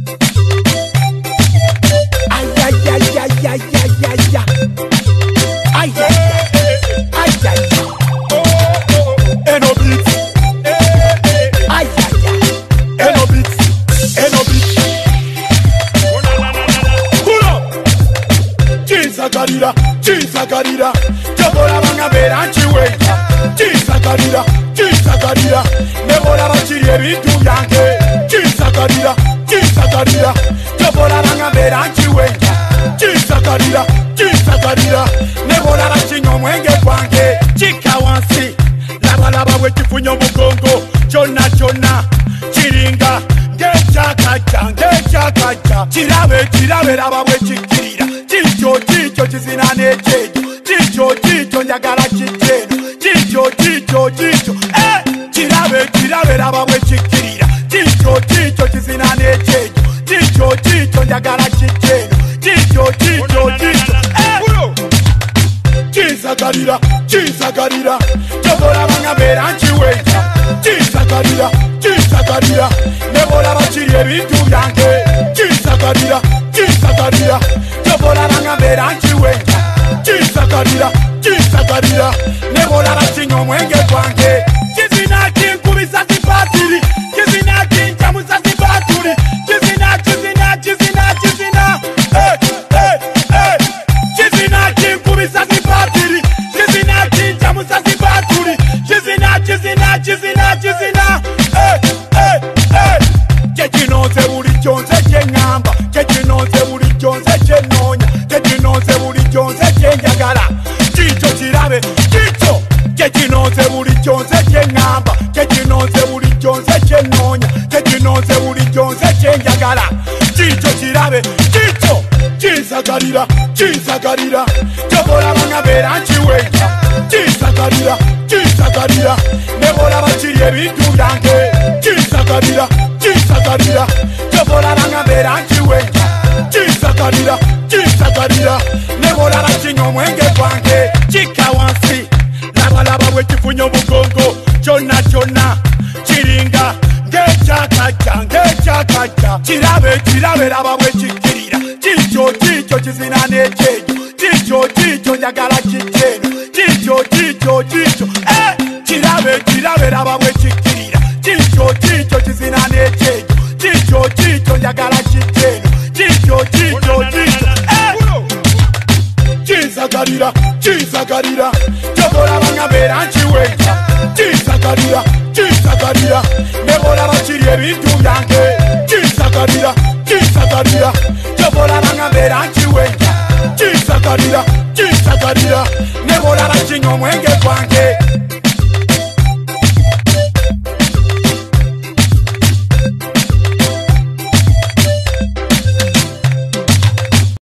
Ay, ay, ay, ay, ay, ay, ay, ay. Ay, ay, ay, ay, ay. Eno beat. Ay, ay, ay. Eno beat. Eno beat. Pull up. Chisakarira, chisakarira. Jabora banga beranchi weka. Chisakarira, chisakarira. Nebora bachiri ebintu byange. Chisakarira, chisakarira. Jabora banga beranchi weka. Chisakarira, chisakarira. Nebora bachinyo omwenge gwange. Chika wansi. Labalaba wekifunyo mugongo. Chona chona. Chiringa. Ngechakacha, ngechakacha. Chirabe, chirabe laba wechikirira. Chicho, chicho chizina nechejo. Chicho, chicho njagala chicheno. Chicho, chicho, chicho. Chirabe, chirabe laba wechikirira. Chicho, chicho chizina nechejo. Chicho, chicho njagala chicheno. Chicho, chicho, chicho. Chisakarira, chisakarira. Jabora banga beranchi weka. Chisakarira, chisakarira. Nebora bachiri ebintu byange. Chisakarira, chisakarira. Jabora banga beranchi weka. Chisakarira, chisakarira. Nebora bachinyo omwenge gwange. Chizina kinkubisa sipatiri. Chizina kinchamusa sipaturi. Chizina, chizina, chizina, chizina. Chizina kinkubisa sipatiri. Chizina kinchamusa sipaturi. Chizina, chizina, chizina, chizina. Chechinoze buli kyonse kyeŋŋamba. Chechinoze buli kyonse kyennoonya. Chechinoze buli kyonse kyenjagala. Kikyo kirabe, kikyo. Chechinoze buli kyonse kyeŋŋamba. Chechinoze buli kyonse kyennoonya. Chechinoze buli kyonse kyenjagala. Kikyo kirabe, kikyo. Chisakarira, chisakarira. Jabora banga beranchi weka. Chisakarira, chisakarira. Nebora bachiri ebintu byange. Chisakarira, chisakarira. Jabora banga beranchi weka. Chisakarira, chisakarira. Nebora bachinyo omwenge gwange. Chika wansi. Labalaba wekifunyo omugongo. Chona chona. Chiringa. Ngechakacha, ngechakacha. Chirabe, chirabe laba wekikirira. Chicho, chicho chizina nechejo. Chicho, chicho njagala chicheno. Chicho, chicho, chicho. Chirabe, chirabe laba wekikirira. Chicho, chicho chizina nechejo. Chicho, chicho njagala chicheno. Chicho, chicho, chicho. Chisakarira, chisakarira. Jabora banga beranchi weka. Chisakarira, chisakarira. Nebora bachiri ebintu byange. Chisakarira, chisakarira. Jabora banga beranchi weka. Chisakarira, chisakarira. Nebora bachinyo omwenge gwange.